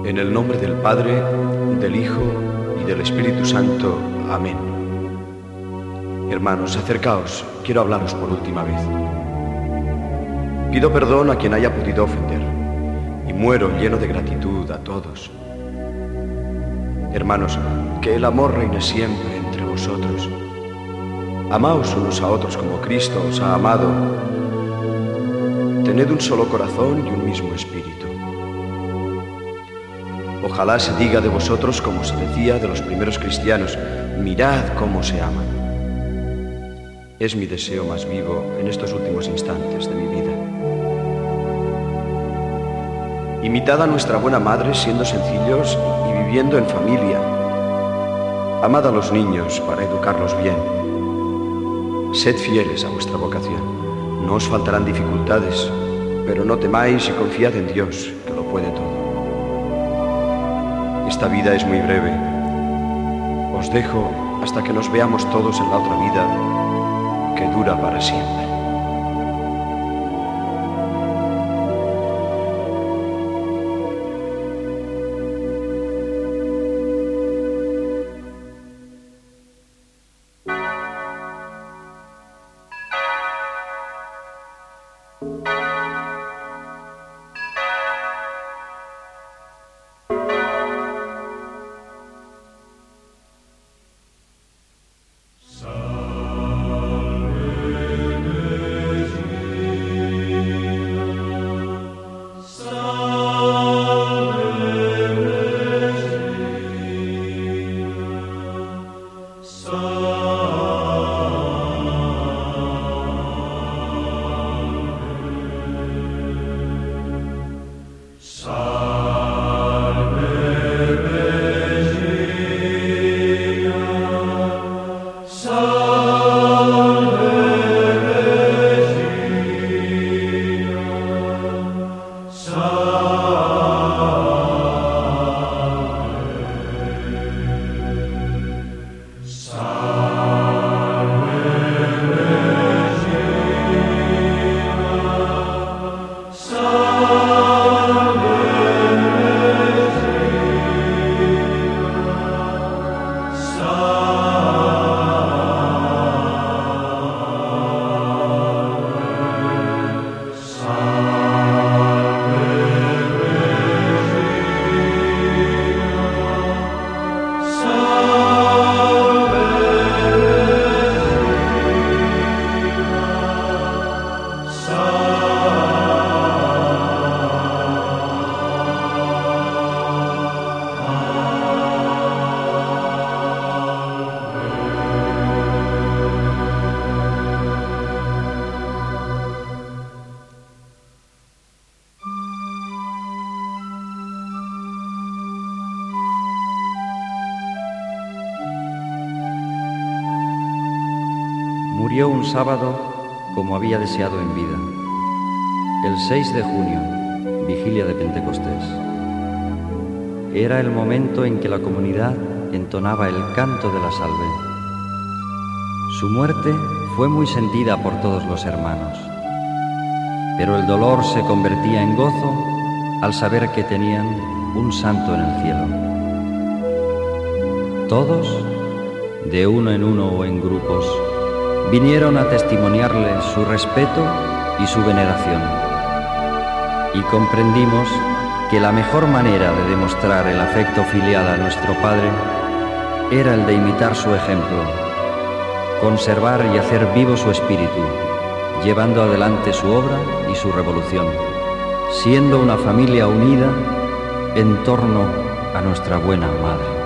En el nombre del Padre, del Hijo y del Espíritu Santo. Amén. Hermanos, acercaos, quiero hablaros por última vez. Pido perdón a quien haya podido ofender y muero lleno de gratitud a todos. Hermanos, que el amor reine siempre entre vosotros. Amaos unos a otros como Cristo os ha amado. Tened un solo corazón y un mismo espíritu. Ojalá se diga de vosotros como se decía de los primeros cristianos: mirad cómo se aman. Es mi deseo más vivo en estos últimos instantes de mi vida. Imitad a nuestra buena madre siendo sencillos y viviendo en familia. Amad a los niños para educarlos bien. Sed fieles a vuestra vocación. No os faltarán dificultades, pero no temáis y confiad en Dios, que lo puede todo. Esta vida es muy breve. Os dejo hasta que nos veamos todos en la otra vida, que dura para siempre. Murió un sábado como había deseado en vida, el 6 de junio, vigilia de Pentecostés. Era el momento en que la comunidad entonaba el canto de la salve. Su muerte fue muy sentida por todos los hermanos, pero el dolor se convertía en gozo al saber que tenían un santo en el cielo. Todos, de uno en uno o en grupos, vinieron a testimoniarle su respeto y su veneración. Y comprendimos que la mejor manera de demostrar el afecto filial a nuestro Padre era el de imitar su ejemplo, conservar y hacer vivo su espíritu, llevando adelante su obra y su revolución, siendo una familia unida en torno a nuestra buena Madre.